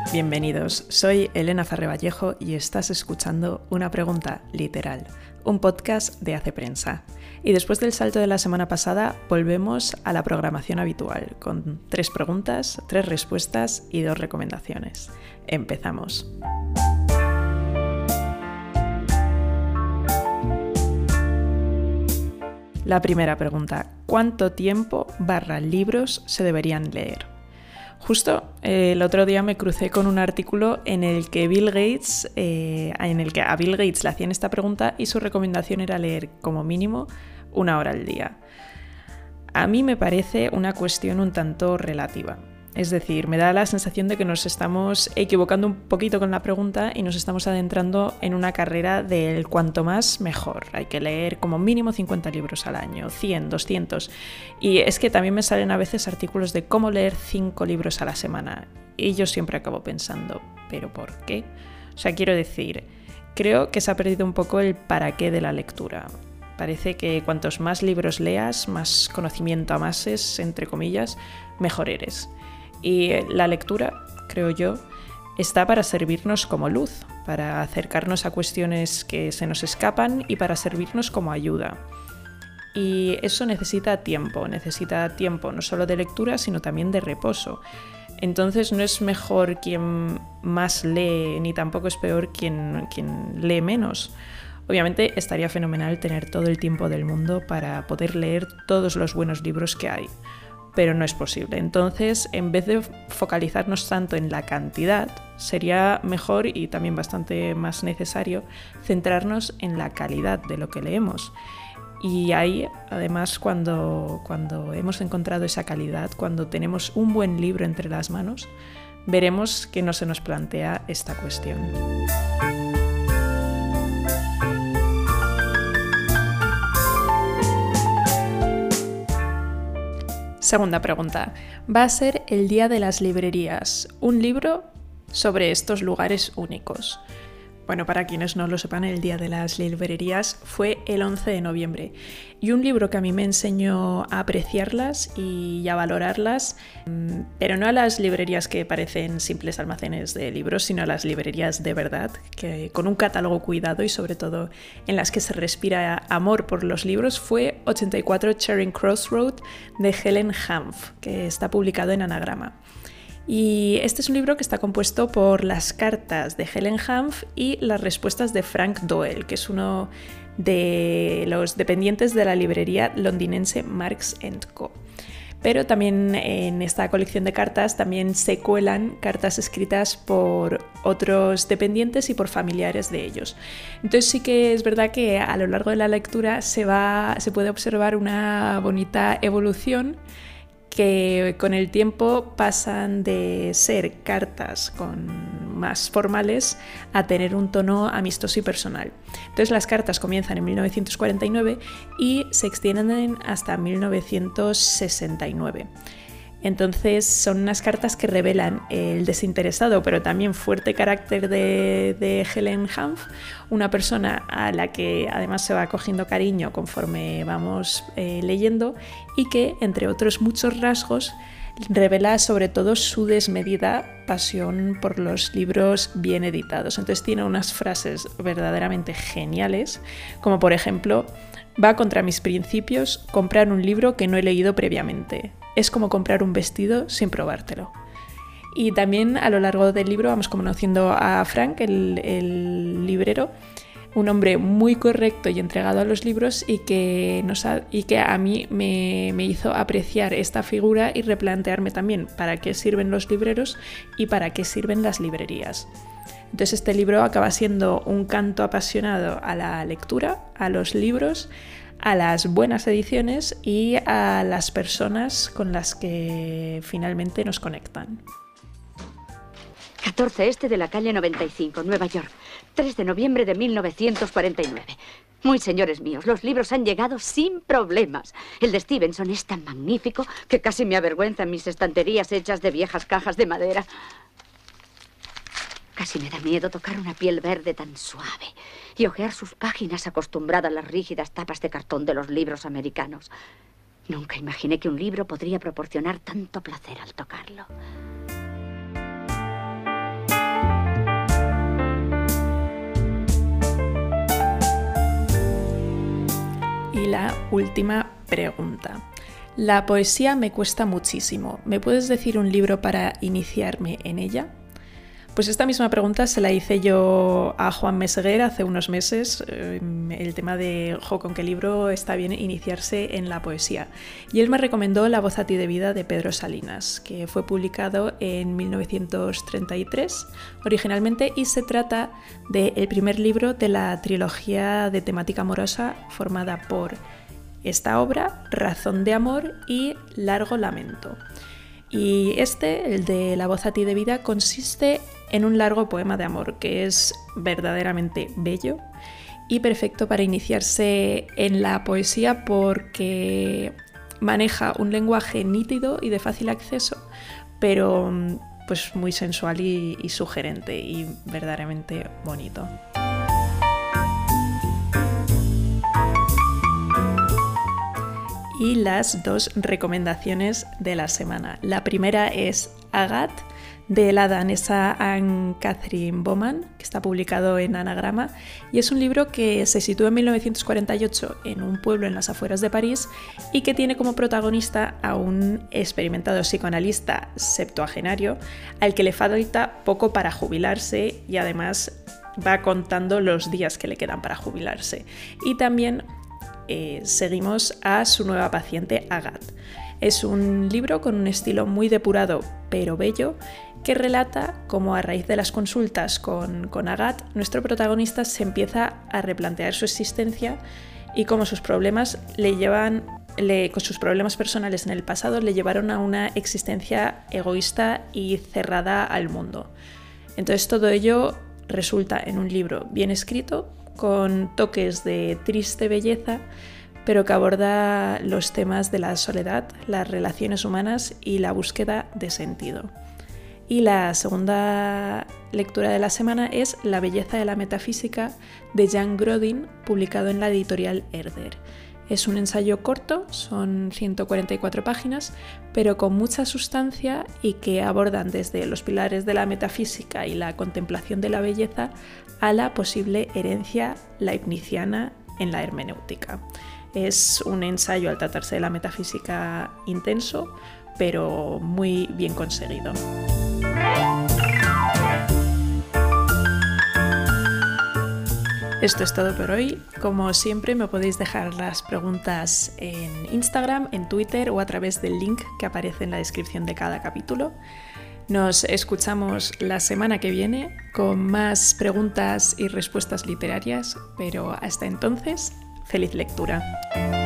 Bienvenidos, soy Elena Farré Vallejo y estás escuchando Una Pregunta Literal, un podcast de Hace Prensa. Y después del salto de la semana pasada, volvemos a la programación habitual, con 3 preguntas, 3 respuestas y 2 recomendaciones. Empezamos. La primera pregunta: ¿cuánto tiempo / libros se deberían leer? Justo el otro día me crucé con un artículo en el que a Bill Gates le hacían esta pregunta y su recomendación era leer como mínimo 1 hora al día. A mí me parece una cuestión un tanto relativa. Es decir, me da la sensación de que nos estamos equivocando un poquito con la pregunta y nos estamos adentrando en una carrera del cuanto más mejor. Hay que leer como mínimo 50 libros al año, 100, 200. Y es que también me salen a veces artículos de cómo leer 5 libros a la semana. Y yo siempre acabo pensando, ¿pero por qué? O sea, quiero decir, creo que se ha perdido un poco el para qué de la lectura. Parece que cuantos más libros leas, más conocimiento amases, entre comillas, mejor eres. Y la lectura, creo yo, está para servirnos como luz, para acercarnos a cuestiones que se nos escapan y para servirnos como ayuda. Y eso necesita tiempo no solo de lectura, sino también de reposo. Entonces no es mejor quien más lee, ni tampoco es peor quien lee menos. Obviamente estaría fenomenal tener todo el tiempo del mundo para poder leer todos los buenos libros que hay, pero no es posible. Entonces, en vez de focalizarnos tanto en la cantidad, sería mejor y también bastante más necesario centrarnos en la calidad de lo que leemos. Y ahí, además, cuando hemos encontrado esa calidad, cuando tenemos un buen libro entre las manos, veremos que no se nos plantea esta cuestión. Segunda pregunta. Va a ser el Día de las Librerías, un libro sobre estos lugares únicos. Bueno, para quienes no lo sepan, el Día de las Librerías fue el 11 de noviembre y un libro que a mí me enseñó a apreciarlas y a valorarlas, pero no a las librerías que parecen simples almacenes de libros, sino a las librerías de verdad, que con un catálogo cuidado y sobre todo en las que se respira amor por los libros, fue 84 Charing Cross Road de Helen Hanff, que está publicado en Anagrama. Y este es un libro que está compuesto por las cartas de Helen Hanff y las respuestas de Frank Doyle, que es uno de los dependientes de la librería londinense Marks & Co. Pero también en esta colección de cartas también se cuelan cartas escritas por otros dependientes y por familiares de ellos. Entonces sí que es verdad que a lo largo de la lectura se puede observar una bonita evolución, que con el tiempo pasan de ser cartas más formales a tener un tono amistoso y personal. Entonces las cartas comienzan en 1949 y se extienden hasta 1969. Entonces son unas cartas que revelan el desinteresado pero también fuerte carácter de Helen Hanff, una persona a la que además se va cogiendo cariño conforme vamos leyendo y que, entre otros muchos rasgos, revela sobre todo su desmedida pasión por los libros bien editados. Entonces tiene unas frases verdaderamente geniales, como por ejemplo: va contra mis principios comprar un libro que no he leído previamente. Es como comprar un vestido sin probártelo. Y también a lo largo del libro vamos conociendo a Frank, el librero, un hombre muy correcto y entregado a los libros y que a mí me hizo apreciar esta figura y replantearme también para qué sirven los libreros y para qué sirven las librerías. Entonces este libro acaba siendo un canto apasionado a la lectura, a los libros, a las buenas ediciones y a las personas con las que finalmente nos conectan. 14 este de la calle 95, Nueva York, 3 de noviembre de 1949. Muy señores míos, los libros han llegado sin problemas. El de Stevenson es tan magnífico que casi me avergüenza en mis estanterías hechas de viejas cajas de madera. Casi me da miedo tocar una piel verde tan suave y hojear sus páginas acostumbrada a las rígidas tapas de cartón de los libros americanos. Nunca imaginé que un libro podría proporcionar tanto placer al tocarlo. Y la última pregunta. La poesía me cuesta muchísimo. ¿Me puedes decir un libro para iniciarme en ella? Pues esta misma pregunta se la hice yo a Juan Meseguer hace unos meses, el tema de ¿con qué libro está bien iniciarse en la poesía? Y él me recomendó La voz a ti de vida de Pedro Salinas, que fue publicado en 1933 originalmente, y se trata del primer libro de la trilogía de temática amorosa formada por esta obra, Razón de amor y Largo lamento. Y el de La voz a ti de vida, consiste en un largo poema de amor que es verdaderamente bello y perfecto para iniciarse en la poesía porque maneja un lenguaje nítido y de fácil acceso, pero pues muy sensual y sugerente y verdaderamente bonito. Y las dos recomendaciones de la semana. La primera es Agathe, de la danesa Anne-Catherine Baumann, que está publicado en Anagrama, y es un libro que se sitúa en 1948 en un pueblo en las afueras de París y que tiene como protagonista a un experimentado psicoanalista septuagenario al que le falta poco para jubilarse y además va contando los días que le quedan para jubilarse. Y también seguimos a su nueva paciente Agathe. Es un libro con un estilo muy depurado pero bello que relata cómo a raíz de las consultas con Agathe nuestro protagonista se empieza a replantear su existencia y cómo sus problemas con sus problemas personales en el pasado le llevaron a una existencia egoísta y cerrada al mundo. Entonces todo ello resulta en un libro bien escrito, con toques de triste belleza, pero que aborda los temas de la soledad, las relaciones humanas y la búsqueda de sentido. Y la segunda lectura de la semana es La belleza de la metafísica de Jan Grodin, publicado en la editorial Herder. Es un ensayo corto, son 144 páginas, pero con mucha sustancia y que abordan desde los pilares de la metafísica y la contemplación de la belleza a la posible herencia leibniziana en la hermenéutica. Es un ensayo al tratarse de la metafísica intenso, pero muy bien conseguido. Esto es todo por hoy. Como siempre, me podéis dejar las preguntas en Instagram, en Twitter o a través del link que aparece en la descripción de cada capítulo. Nos escuchamos la semana que viene con más preguntas y respuestas literarias, pero hasta entonces, feliz lectura.